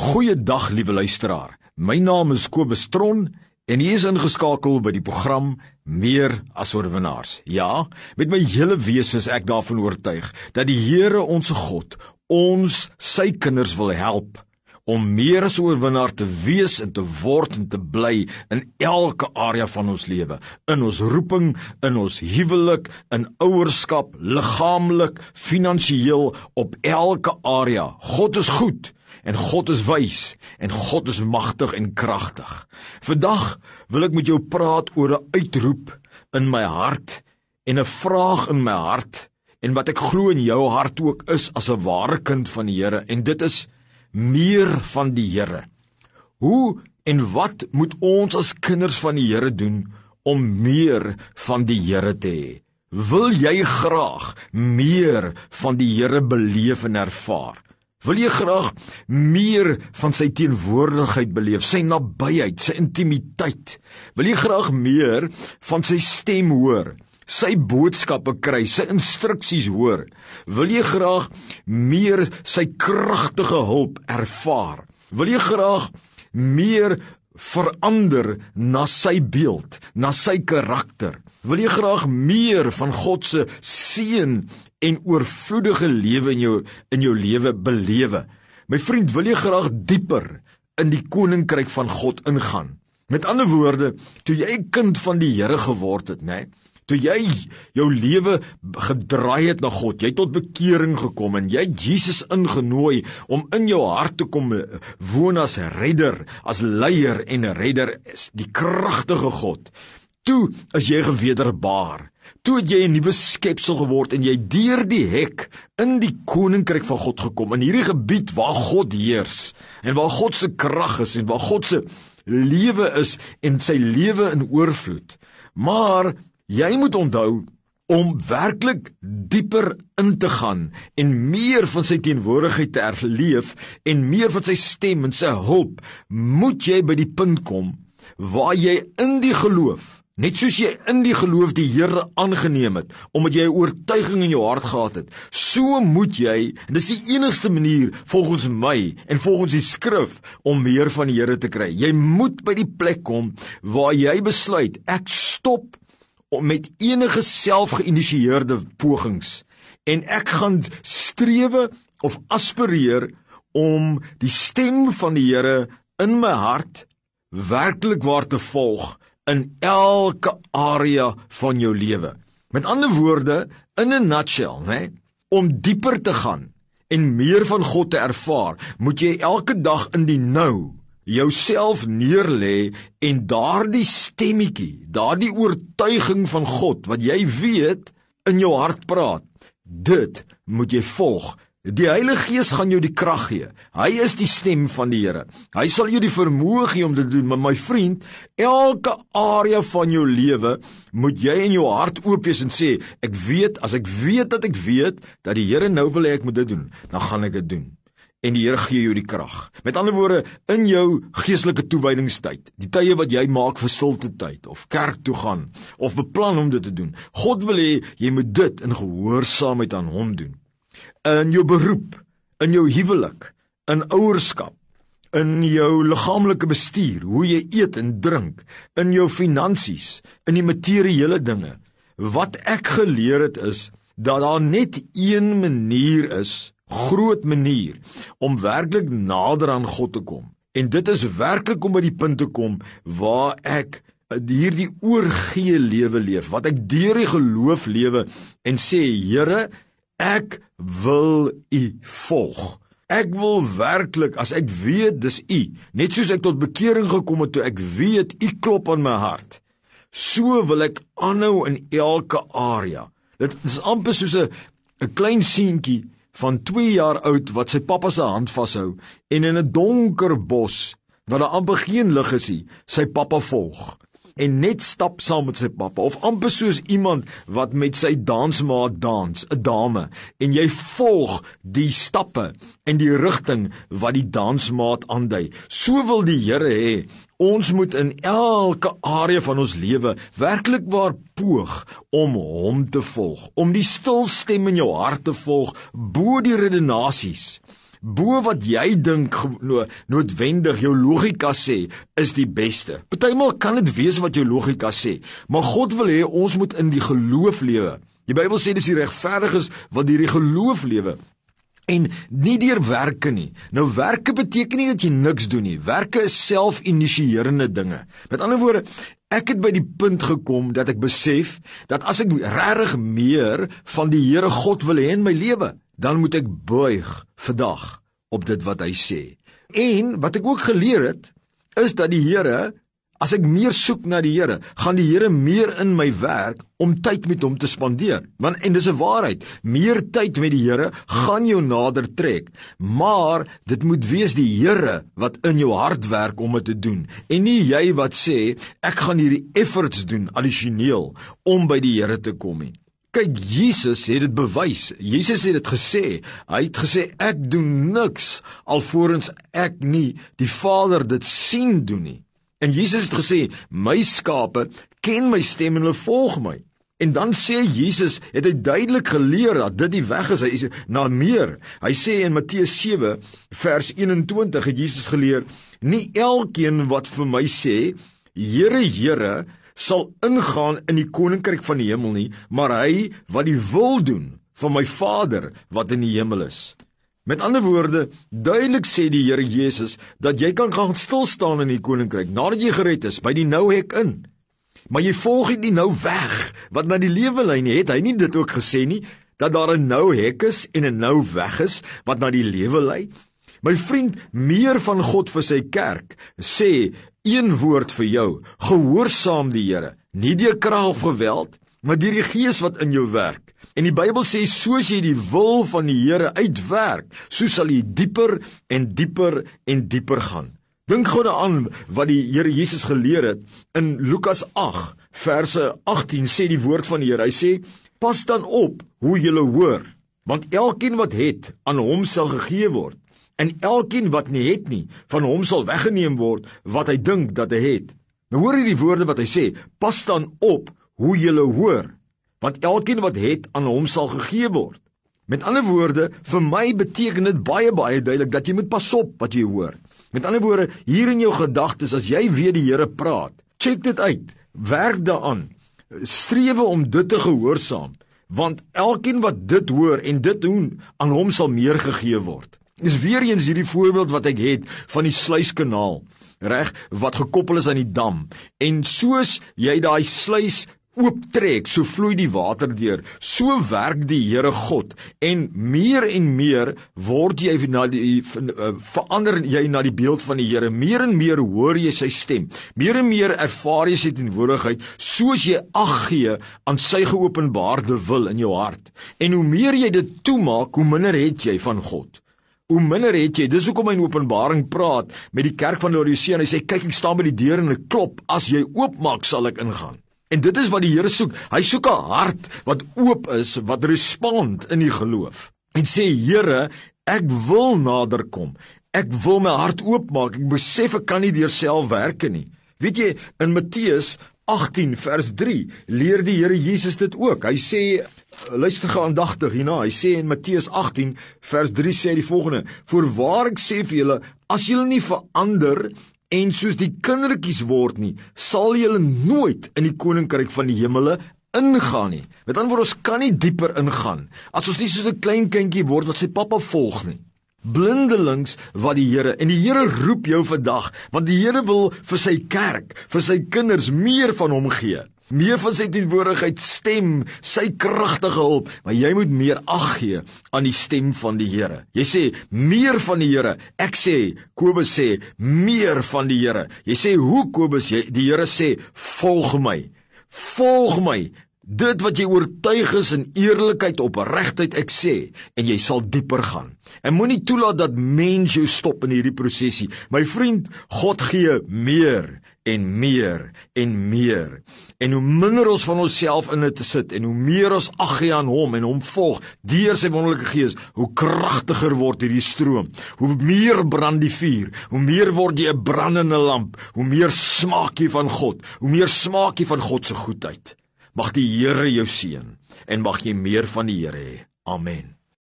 Goeiedag, liewe luisteraar. My naam is Kobus Tron en jy is ingeskakel by die program Meer as oorwinnaars. Ja, met my hele wese is ek daarvan oortuig dat die Here ons God ons, sy kinders, wil help om meer as oorwinnaar te wees en te word en te bly in elke area van ons lewe. In ons roeping, in ons huwelik, in ouerskap, liggaamlik, finansiëel, op elke area. God is goed. En God is wys, en God is magtig en kragtig. Vandag wil ek met jou praat oor 'n uitroep in my hart, en 'n vraag in my hart, en wat ek glo in jou hart ook is as 'n ware kind van die Here, en dit is meer van die Here. Hoe en wat moet ons as kinders van die Here doen om meer van die Here te hê? Wil jy graag meer van die Here beleef en ervaar? Wil jy graag meer van sy teenwoordigheid beleef, sy nabyheid, sy intimiteit? Wil jy graag meer van sy stem hoor, sy boodskappe kry, sy instruksies hoor? Wil jy graag meer sy kragtige hulp ervaar? Wil jy graag meer verander na sy beeld, na sy karakter? Wil jy graag meer van God se seën en oorvloedige lewe in jou lewe belewe? My vriend, wil jy graag dieper in die koninkryk van God ingaan? Met ander woorde, toe jy 'n kind van die Here geword het, toe jy jou lewe gedraai het na God, jy het tot bekering gekom en jy het Jesus ingenooi om in jou hart te kom woon as redder, as leier en redder, die kragtige God. Toe is jy gewederbaar. Toe het jy 'n nuwe skepsel geword en jy deur die hek in die koninkryk van God gekom, in hierdie gebied waar God heers en waar God se krag is en waar God se lewe is en sy lewe in oorvloed. Maar jy moet onthou om werklik dieper in te gaan en meer van sy teenwoordigheid te erleef en meer van sy stem en sy hulp, moet jy by die punt kom waar jy in die geloof, net soos jy in die geloof die Here aangeneem het, omdat jy 'n oortuiging in jou hart gehad het, so moet jy, en dis die enigste manier volgens my en volgens die skrif om meer van die Here te kry. Jy moet by die plek kom waar jy besluit, ek stop met enige selfgeïnisieerde pogings en ek gaan strewe of aspireer om die stem van die Here in my hart werklik waar te volg in elke area van jou lewe. Met ander woorde, in 'n nutshell, om dieper te gaan en meer van God te ervaar, moet jy elke dag in die nou jouself neerlê en daardie stemmetjie, daardie oortuiging van God, wat jy weet in jou hart praat, dit moet jy volg. Die Heilige Gees gaan jou die krag gee. Hy is die stem van die Here. Hy sal jou die vermoë gee om dit te doen, maar my vriend, elke area van jou lewe moet jy in jou hart oop wees en sê, as ek weet dat die Here nou wil hê ek moet dit doen, dan gaan ek dit doen. En die Here gee jou die krag. Met ander woorde, in jou geestelike toewydingstyd, die tye wat jy maak vir stilte tyd, of kerk toe gaan, of beplan om dit te doen, God wil hê, jy moet dit in gehoorsaamheid aan hom doen. In jou beroep, in jou huwelik, in ouerskap, in jou liggaamlike bestuur, hoe jy eet en drink, in jou finansies, in die materiële dinge. Wat ek geleer het is, dat daar net een manier is, groot manier, om werklik nader aan God te kom. En dit is werklik om by die punt te kom, waar ek hierdie oorgee lewe leef, wat ek deur die geloof lewe, en sê, Here, ek wil U volg. Ek wil werklik, as ek weet dis U, net soos ek tot bekering gekom het toe ek weet U klop aan my hart, so wil ek aanhou in elke area. Dit is amper soos 'n klein seentjie van 2 jaar oud wat sy pappa se hand vashou en in 'n donker bos, waar daar amper geen lig is nie, sy pappa volg. En net stap saam met sy pappa, of amper soos iemand wat met sy dansmaat dans, 'n dame, en jy volg die stappe en die rigting wat die dansmaat aandui. So wil die Here hê, ons moet in elke area van ons lewe werklik waar poog om hom te volg, om die stil stem in jou hart te volg, bo die redenasies, bo wat jy dink noodwendig jou logika sê, is die beste. Partymal kan dit wees wat jou logika sê, maar God wil hê ons moet in die geloof lewe. Die Bybel sê dis die regverdiges wat deur die geloof lewe. En nie deur werke nie. Nou werke beteken nie dat jy niks doen nie. Werke is self-initierende dinge. Met ander woorde, ek het by die punt gekom dat ek besef dat as ek regtig meer van die Here God wil hê in my lewe, dan moet ek buig vandag op dit wat hy sê. En wat ek ook geleer het, is dat die Here, as ek meer soek na die Here, gaan die Here meer in my werk om tyd met hom te spandeer. En dis 'n waarheid, meer tyd met die Here gaan jou nader trek, maar dit moet wees die Here wat in jou hart werk om dit te doen, en nie jy wat sê, ek gaan hierdie efforts doen, addisioneel, om by die Here te kom nie. Kyk, Jesus het dit bewys. Jesus het dit gesê. Hy het gesê, ek doen niks alvorens ek nie die Vader dit sien doen nie. En Jesus het gesê, my skape ken my stem en hulle volg my. En dan sê Jesus, het hy duidelik geleer dat dit die weg is, hy is na meer. Hy sê in Matteus 7 vers 21 het Jesus geleer, nie elkeen wat vir my sê, Here, Here, sal ingaan in die koninkryk van die hemel nie, maar hy wat die wil doen van my Vader wat in die hemel is. Met ander woorde, duidelik sê die Here Jesus, dat jy kan gaan stilstaan in die koninkryk, nadat jy gered is, by die nou hek in. Maar jy volg nie die nou weg, wat na die lewe lei nie. Het hy nie dit ook gesê nie, dat daar 'n nou hek is en 'n nou weg is, wat na die lewe lei? My vriend, meer van God vir sy kerk, sê, een woord vir jou, gehoorsaam die Here, nie deur krag of geweld, maar deur die Gees wat in jou werk. En die Bybel sê, soos jy die wil van die Here uitwerk, so sal jy dieper en dieper en dieper gaan. Dink gou daaraan wat die Here Jesus geleer het. In Lukas 8, verse 18 sê die woord van die Here, hy sê, pas dan op hoe julle hoor, want elkeen wat het, aan hom sal gegee word, en elkeen wat nie het nie, van hom sal weggeneem word, wat hy dink dat hy het. Nou hoor jy die woorde wat hy sê, pas dan op hoe julle hoor, want elkeen wat het, aan hom sal gegee word. Met ander woorde, vir my beteken dit baie duidelik, dat jy moet pas op wat jy hoor. Met ander woorde, hier in jou gedagtes, as jy weer die Here praat, check dit uit, werk daaraan, strewe om dit te gehoorsaam, want elkeen wat dit hoor en dit doen, aan hom sal meer gegee word. Dis weer eens hierdie voorbeeld wat ek het van die sluiskanaal, reg, wat gekoppel is aan die dam, en soos jy daai sluis ooptrek, so vloei die water deur, so werk die Here God, en meer word jy verander jy na die beeld van die Here, meer en meer hoor jy sy stem, meer en meer ervaar jy sy teenwoordigheid, soos jy ag gee aan sy geopenbaarde wil in jou hart, en hoe meer jy dit toemaak, hoe minder het jy van God. Hoe minder het jy, dis hoekom hy in Openbaring praat met die kerk van Laodicea, en hy sê, kyk, ek staan by die deur en ek klop, as jy oopmaak, sal ek ingaan. En dit is wat die Here soek, hy soek 'n hart wat oop is, wat respond in die geloof, en sê, Here, ek wil nader kom, ek wil my hart oopmaak, ek besef ek kan nie deur self werke nie. Weet jy, in Matteus 18 vers 3, leer die Here Jesus dit ook, hy sê, luister geaandagtig hierna, hy sê in Matteus 18 vers 3 sê die volgende, voorwaar ek sê vir julle, as julle nie verander en soos die kindertjies word nie, sal julle nooit in die koninkryk van die hemele ingaan nie. Met ander woorde, ons kan nie dieper ingaan, as ons nie soos 'n klein kindjie word wat sy pappa volg nie. Blindelings wat die Here, en die Here roep jou vandag, want die Here wil vir sy kerk, vir sy kinders meer van hom gee. Meer van sy teenwoordigheid, stem, sy kragtige hulp, maar jy moet meer ag gee aan die stem van die Here. Jy sê, meer van die Here, ek sê, Kobus sê, meer van die Here. Jy sê, hoe Kobus? Die Here sê, volg my, dit wat jy oortuig is in eerlikheid, opregtheid, ek sê, en jy sal dieper gaan. En moenie toelaat dat mens jou stop in hierdie prosesie. My vriend, God gee meer en meer en meer. En hoe minder ons van onsself in dit sit, en hoe meer ons ag gee aan hom en hom volg, deur sy wonderlike Gees, hoe kragtiger word hierdie stroom. Hoe meer brand die vuur, hoe meer word jy 'n brandende lamp, hoe meer smaak jy van God, hoe meer smaak jy van God se goedheid. Mag die Here jou seën, en mag jy meer van die Here hê. Amen.